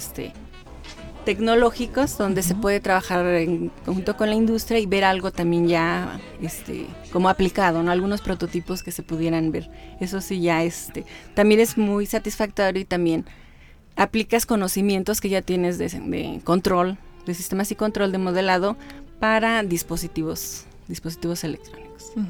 tecnológicos donde se puede trabajar en conjunto con la industria y ver algo también ya como aplicado, ¿no? Algunos prototipos que se pudieran ver. Eso sí ya también es muy satisfactorio y también aplicas conocimientos que ya tienes de control, de sistemas y control de modelado para dispositivos electrónicos.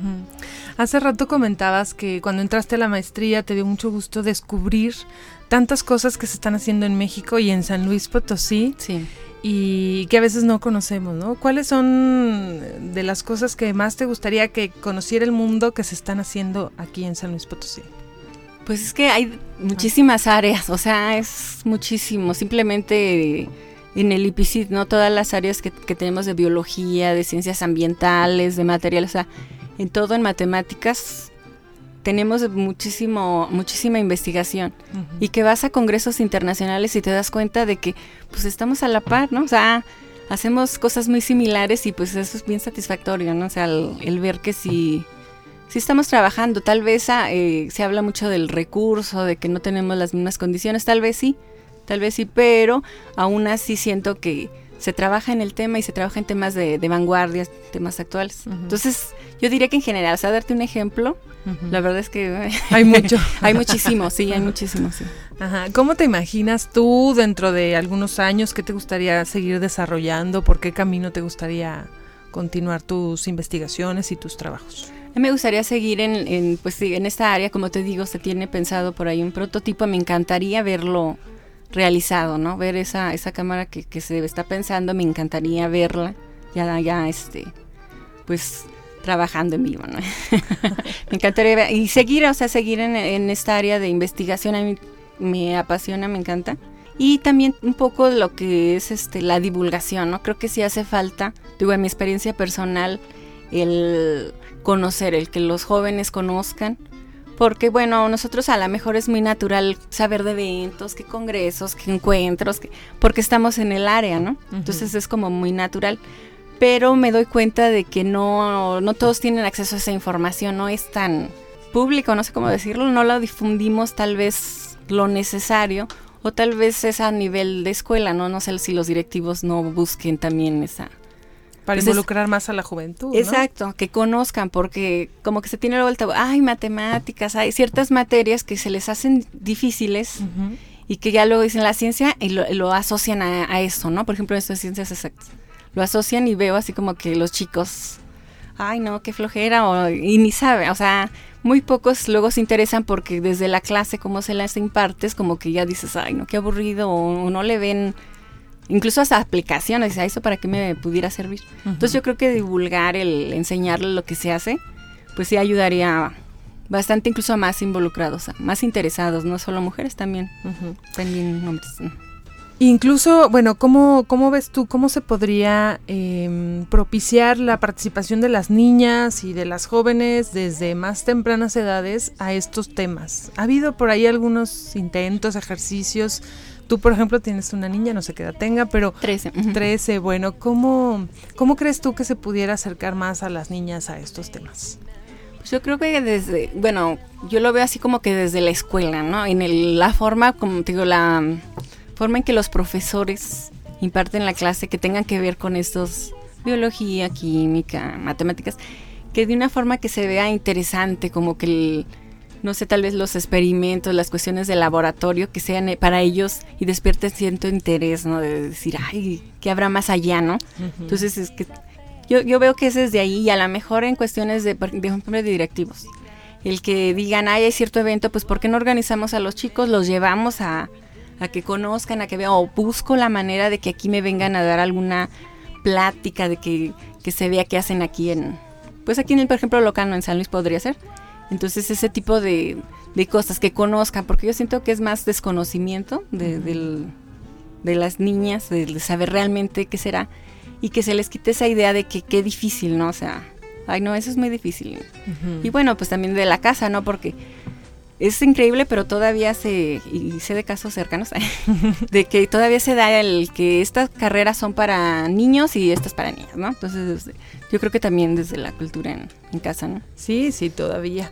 Hace rato comentabas que cuando entraste a la maestría te dio mucho gusto descubrir tantas cosas que se están haciendo en México y en San Luis Potosí. Sí. Y que a veces no conocemos, ¿no? ¿Cuáles son de las cosas que más te gustaría que conociera el mundo que se están haciendo aquí en San Luis Potosí? Pues es que hay muchísimas áreas, o sea, es muchísimo. Simplemente en el IPICIT, ¿no? Todas las áreas que tenemos de biología, de ciencias ambientales, de materiales, o sea, en todo, en matemáticas, tenemos muchísima investigación. Y que vas a congresos internacionales y te das cuenta de que pues estamos a la par, ¿no? O sea, hacemos cosas muy similares y pues eso es bien satisfactorio, ¿no? O sea, el ver que sí estamos trabajando. Tal vez se habla mucho del recurso, de que no tenemos las mismas condiciones, tal vez sí, pero aún así siento que se trabaja en el tema y se trabaja en temas de vanguardia, temas actuales. Entonces, yo diría que en general, o sea, darte un ejemplo, la verdad es que hay mucho. Hay muchísimo, sí. Ajá. ¿Cómo te imaginas tú dentro de algunos años? ¿Qué te gustaría seguir desarrollando? ¿Por qué camino te gustaría continuar tus investigaciones y tus trabajos? A mí me gustaría seguir en esta área, como te digo, se tiene pensado por ahí un prototipo, me encantaría verlo realizado, ¿no? Ver esa cámara que se está pensando, me encantaría verla ya pues trabajando en vivo, ¿no? Me encantaría ver, y seguir en esta área de investigación. A mí me apasiona, me encanta. Y también un poco lo que es la divulgación, ¿no? Creo que sí hace falta, digo, en mi experiencia personal, el conocer, el que los jóvenes conozcan, porque bueno, nosotros a lo mejor es muy natural saber de eventos, que congresos, que encuentros, porque estamos en el área, ¿no? Entonces es como muy natural, pero me doy cuenta de que no todos tienen acceso a esa información, no es tan público, no sé cómo decirlo, no lo difundimos tal vez lo necesario, o tal vez es a nivel de escuela, no sé si los directivos no busquen también esa... Para involucrar más a la juventud, ¿no? Exacto, que conozcan, porque como que se tiene la vuelta, hay matemáticas, hay ciertas materias que se les hacen difíciles y que ya luego dicen la ciencia y lo asocian a eso, ¿no? Por ejemplo, esto de ciencias exactas. Lo asocian y veo así como que los chicos, ay no, qué flojera, y ni saben, o sea, muy pocos luego se interesan porque desde la clase como se las impartes, como que ya dices, ay no, qué aburrido, o no le ven... Incluso hasta aplicaciones, ¿eso para qué me pudiera servir? Entonces yo creo que divulgar, el enseñarle lo que se hace, pues sí ayudaría bastante, incluso a más involucrados, a más interesados, no solo mujeres, también hombres. Incluso, bueno, ¿cómo ves tú, cómo se podría propiciar la participación de las niñas y de las jóvenes desde más tempranas edades a estos temas? ¿Ha habido por ahí algunos intentos, ejercicios? Tú, por ejemplo, tienes una niña, no sé qué edad tenga, pero... 13. 13, bueno, ¿cómo crees tú que se pudiera acercar más a las niñas a estos temas? Pues yo creo que yo lo veo así como que desde la escuela, ¿no? La forma, como te digo, la forma en que los profesores imparten la clase, que tengan que ver con estos, biología, química, matemáticas, que de una forma que se vea interesante, como que no sé, tal vez los experimentos, las cuestiones de laboratorio, que sean para ellos y despierten cierto interés, ¿no? De decir, ay, ¿qué habrá más allá, no? Entonces, es que yo veo que es desde ahí, y a lo mejor en cuestiones de ejemplo, de directivos. El que digan, ay, hay cierto evento, pues ¿por qué no organizamos a los chicos? Los llevamos a que conozcan, a que vean, o busco la manera de que aquí me vengan a dar alguna plática, de que se vea qué hacen aquí por ejemplo, Locano, en San Luis podría ser. Entonces ese tipo de cosas que conozcan, porque yo siento que es más desconocimiento de las niñas, de saber realmente qué será, y que se les quite esa idea de que qué difícil, ¿no? O sea, ay no, eso es muy difícil. Y bueno, pues también de la casa, ¿no? Porque es increíble, pero todavía y sé de casos cercanos, de que todavía se da el que estas carreras son para niños y estas para niñas, ¿no? Entonces, yo creo que también desde la cultura en casa, ¿no? Sí, todavía.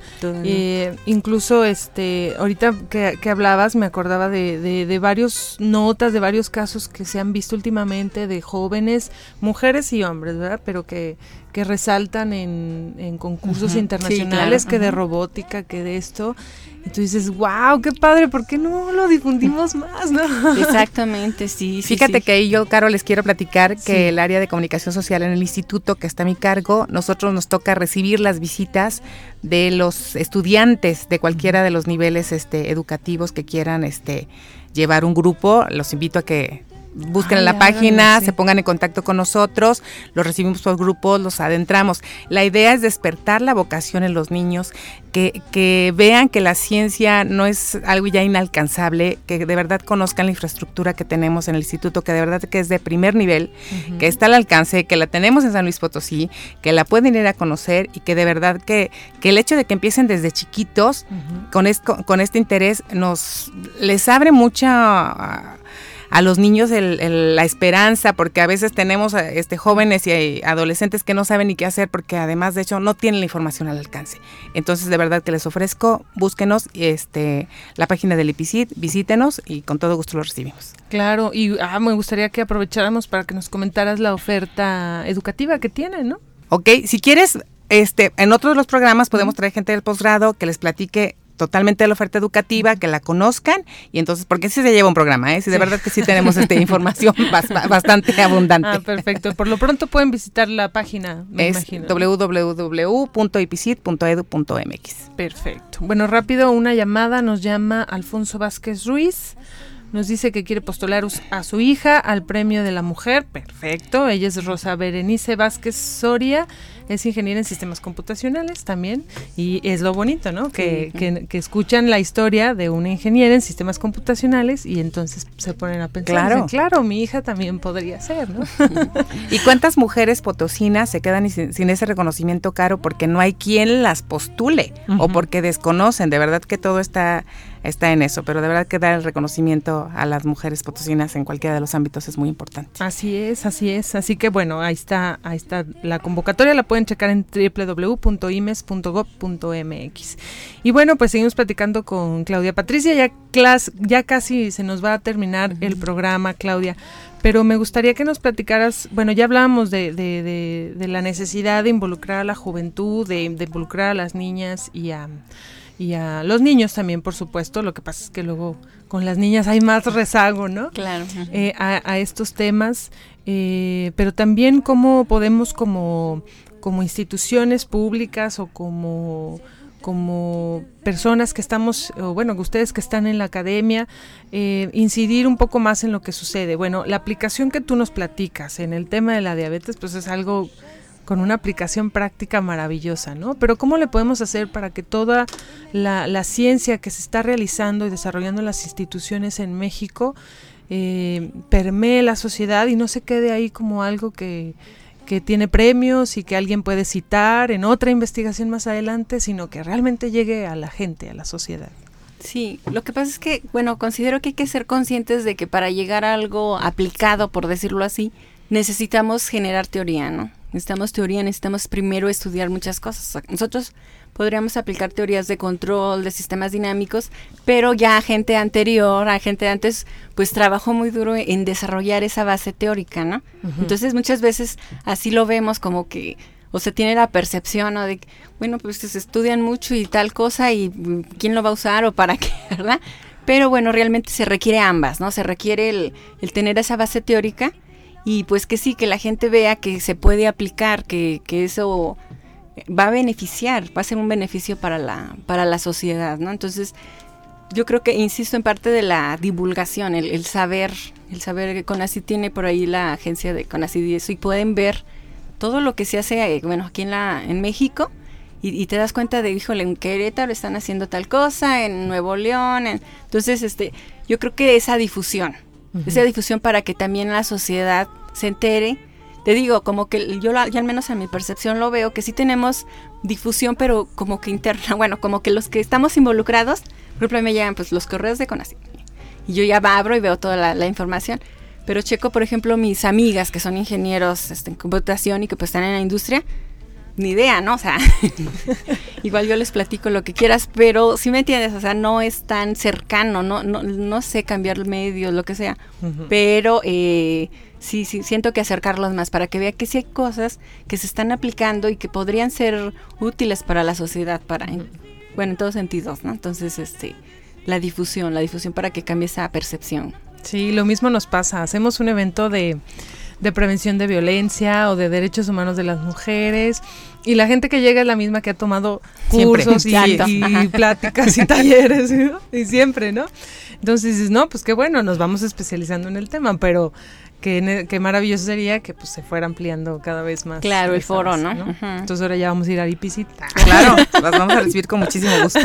Incluso, ahorita que hablabas, me acordaba de varios notas, de varios casos que se han visto últimamente de jóvenes, mujeres y hombres, ¿verdad? Pero que resaltan en concursos internacionales, sí, claro, que de robótica, que de esto. Y tú dices, wow, qué padre, ¿por qué no lo difundimos más, no? Exactamente, sí. Fíjate que ahí yo, Caro, les quiero platicar que el área de comunicación social en el instituto que está a mi cargo, nosotros nos toca recibir las visitas de los estudiantes de cualquiera de los niveles educativos que quieran llevar un grupo. Los invito a que busquen en la página, se pongan en contacto con nosotros, los recibimos por grupos, los adentramos. La idea es despertar la vocación en los niños, que vean que la ciencia no es algo ya inalcanzable, que de verdad conozcan la infraestructura que tenemos en el instituto, que de verdad que es de primer nivel, que está al alcance, que la tenemos en San Luis Potosí, que la pueden ir a conocer, y que de verdad que el hecho de que empiecen desde chiquitos con este interés les abre mucha... a los niños la esperanza, porque a veces tenemos jóvenes y adolescentes que no saben ni qué hacer, porque además de hecho no tienen la información al alcance. Entonces de verdad que les ofrezco, búsquenos la página del IPICIT, visítenos y con todo gusto lo recibimos. Claro, y me gustaría que aprovecháramos para que nos comentaras la oferta educativa que tienen, ¿no? Ok, si quieres, en otros de los programas podemos traer gente del posgrado que les platique totalmente de la oferta educativa, que la conozcan, y entonces, porque sí se lleva un programa, sí, de verdad que sí tenemos información bastante abundante. Perfecto. Por lo pronto pueden visitar la página, me imagino. www.ipicit.edu.mx. Perfecto. Bueno, rápido, una llamada, nos llama Alfonso Vázquez Ruiz. nos dice que quiere postular a su hija al Premio de la Mujer. Perfecto, ella es Rosa Berenice Vázquez Soria, es ingeniera en sistemas computacionales también, y es lo bonito, ¿no? Que escuchan la historia de una ingeniera en sistemas computacionales y entonces se ponen a pensar, claro, mi hija también podría ser, ¿no? ¿Y cuántas mujeres potosinas se quedan sin ese reconocimiento, Caro, porque no hay quien las postule o porque desconocen? De verdad que todo está en eso, pero de verdad que dar el reconocimiento a las mujeres potosinas en cualquiera de los ámbitos es muy importante. Así es, así que bueno, ahí está la convocatoria, la pueden checar en www.imes.gov.mx. Y bueno, pues seguimos platicando con Claudia Patricia, ya casi se nos va a terminar el programa, Claudia, pero me gustaría que nos platicaras, bueno, ya hablábamos de la necesidad de involucrar a la juventud, de involucrar a las niñas y a los niños también, por supuesto. Lo que pasa es que luego con las niñas hay más rezago, ¿no? Claro. A estos temas, pero también cómo podemos como instituciones públicas o como personas que estamos, o bueno, ustedes que están en la academia, incidir un poco más en lo que sucede. Bueno, la aplicación que tú nos platicas en el tema de la diabetes, pues es algo con una aplicación práctica maravillosa, ¿no? Pero ¿cómo le podemos hacer para que toda la ciencia que se está realizando y desarrollando en las instituciones en México permee la sociedad y no se quede ahí como algo que tiene premios y que alguien puede citar en otra investigación más adelante, sino que realmente llegue a la gente, a la sociedad? Sí, lo que pasa es que, bueno, considero que hay que ser conscientes de que para llegar a algo aplicado, por decirlo así, necesitamos generar teoría, ¿no? Necesitamos teoría, necesitamos primero estudiar muchas cosas. Nosotros podríamos aplicar teorías de control, de sistemas dinámicos, pero ya gente antes, pues trabajó muy duro en desarrollar esa base teórica, ¿no? Uh-huh. Entonces muchas veces así lo vemos como que, o se tiene la percepción, ¿no? De que, bueno, pues se estudian mucho y tal cosa y ¿quién lo va a usar o para qué, verdad? Pero bueno, realmente se requiere ambas, ¿no? Se requiere el tener esa base teórica y pues que sí, que la gente vea que se puede aplicar, que eso va a beneficiar, va a ser un beneficio para la sociedad, ¿no? Entonces, yo creo que, insisto, en parte de la divulgación, el saber que CONACYT tiene por ahí la agencia de CONACYT y eso, y pueden ver todo lo que se hace, bueno, aquí en México, y te das cuenta de, híjole, en Querétaro están haciendo tal cosa, en Nuevo León, entonces, yo creo que esa difusión para que también la sociedad se entere. Te digo, como que yo al menos a mi percepción lo veo, que sí tenemos difusión, pero como que interna, bueno, como que los que estamos involucrados, por ejemplo, me llegan pues los correos de CONACYT, y yo ya abro y veo toda la información, pero checo, por ejemplo, mis amigas que son ingenieros en computación y que pues están en la industria, ni idea, ¿no? O sea, igual yo les platico lo que quieras, pero si me entiendes, o sea, no es tan cercano, no sé cambiar medios, lo que sea, pero sí, siento que acercarlos más para que vea que sí hay cosas que se están aplicando y que podrían ser útiles para la sociedad, en todos sentidos, ¿no? Entonces, la difusión para que cambie esa percepción. Sí, lo mismo nos pasa, hacemos un evento de prevención de violencia o de derechos humanos de las mujeres, y la gente que llega es la misma que ha tomado cursos y pláticas y talleres, ¿no? Y siempre, ¿no? Entonces dices, no, pues qué bueno, nos vamos especializando en el tema, pero qué maravilloso sería que pues se fuera ampliando cada vez más. Claro, el foro, ¿no? Uh-huh. Entonces ahora ya vamos a ir a IPICIT. Claro, las vamos a recibir con muchísimo gusto.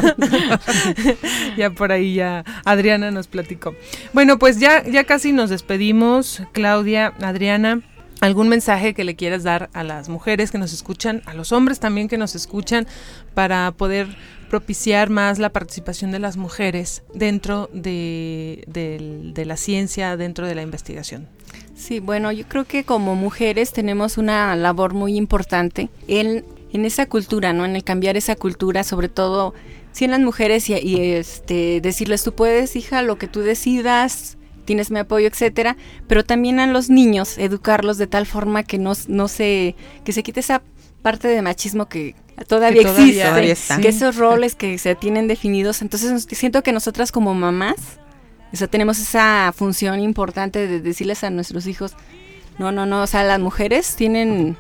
Ya por ahí ya Adriana nos platicó. Bueno, pues ya casi nos despedimos, Claudia, Adriana. ¿Algún mensaje que le quieras dar a las mujeres que nos escuchan, a los hombres también que nos escuchan, para poder propiciar más la participación de las mujeres dentro de la ciencia, dentro de la investigación? Sí, bueno, yo creo que como mujeres tenemos una labor muy importante en esa cultura, ¿no? En el cambiar esa cultura, sobre todo sí en las mujeres y decirles, tú puedes, hija, lo que tú decidas, tienes mi apoyo, etcétera, pero también a los niños, educarlos de tal forma que que se quite esa parte de machismo que todavía existe, que esos roles que se tienen definidos. Entonces siento que nosotras como mamás, tenemos esa función importante de decirles a nuestros hijos, no, o sea, las mujeres tienen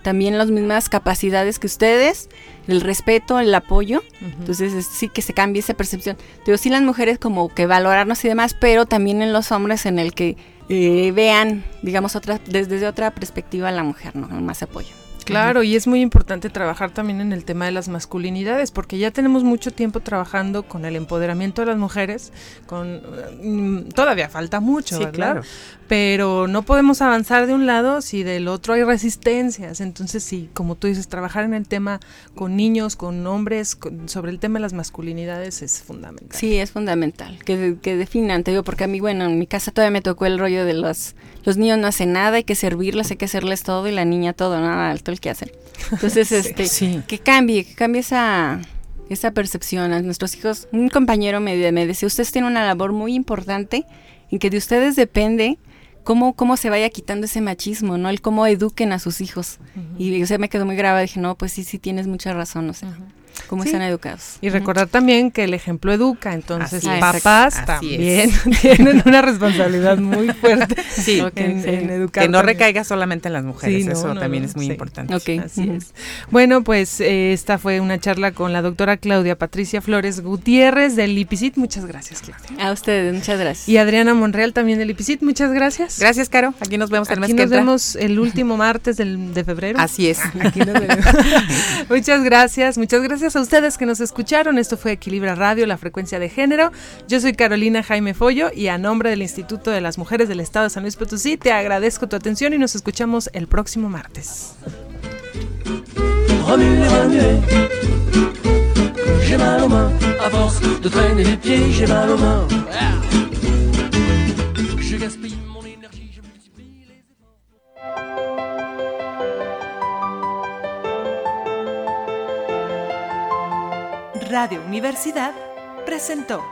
también las mismas capacidades que ustedes, el respeto, el apoyo. Entonces sí que se cambie esa percepción. Digo, sí, las mujeres como que valorarnos y demás, pero también en los hombres en el que vean, digamos, desde otra perspectiva a la mujer, ¿no? Más apoyo. Claro, y es muy importante trabajar también en el tema de las masculinidades, porque ya tenemos mucho tiempo trabajando con el empoderamiento de las mujeres, todavía falta mucho, sí, ¿verdad? Claro. Pero no podemos avanzar de un lado si del otro hay resistencias. Entonces, sí, como tú dices, trabajar en el tema con niños, con hombres, sobre el tema de las masculinidades es fundamental. Sí, es fundamental, que definan, te digo, porque a mí, bueno, en mi casa todavía me tocó el rollo de los niños no hacen nada, hay que servirles, hay que hacerles todo, y la niña todo, nada, todo el que hacen. Entonces, que cambie esa percepción a nuestros hijos. Un compañero me decía, ustedes tienen una labor muy importante en que de ustedes depende cómo se vaya quitando ese machismo, ¿no? El cómo eduquen a sus hijos. Y o sea, me quedó muy grabada, dije, no, pues sí tienes mucha razón, o sea, cómo están educados. Y recordar también que el ejemplo educa, entonces papás también es. tienen una responsabilidad muy fuerte en educar. Que no recaiga solamente en las mujeres, sí, eso también es muy importante. Así es. Bueno, pues esta fue una charla con la doctora Claudia Patricia Flores Gutiérrez del IPICIT. Muchas gracias, Claudia. A ustedes, muchas gracias. Y Adriana Monreal también del IPICIT, muchas gracias. Gracias, Caro. Aquí nos vemos el mes que entra. Aquí nos vemos el último martes de febrero. Así es. Aquí nos vemos. Muchas gracias a ustedes que nos escucharon. Esto fue Equilibra Radio, la frecuencia de género. Yo soy Carolina Jaime Follo y a nombre del Instituto de las Mujeres del Estado de San Luis Potosí te agradezco tu atención y nos escuchamos el próximo martes. Radio Universidad presentó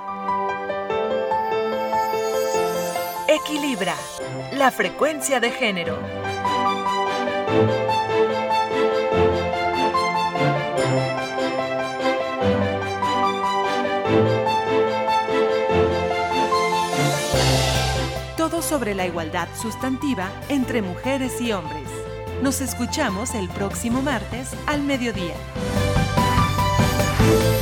Equilibra, la frecuencia de género. Todo sobre la igualdad sustantiva entre mujeres y hombres. Nos escuchamos el próximo martes al mediodía.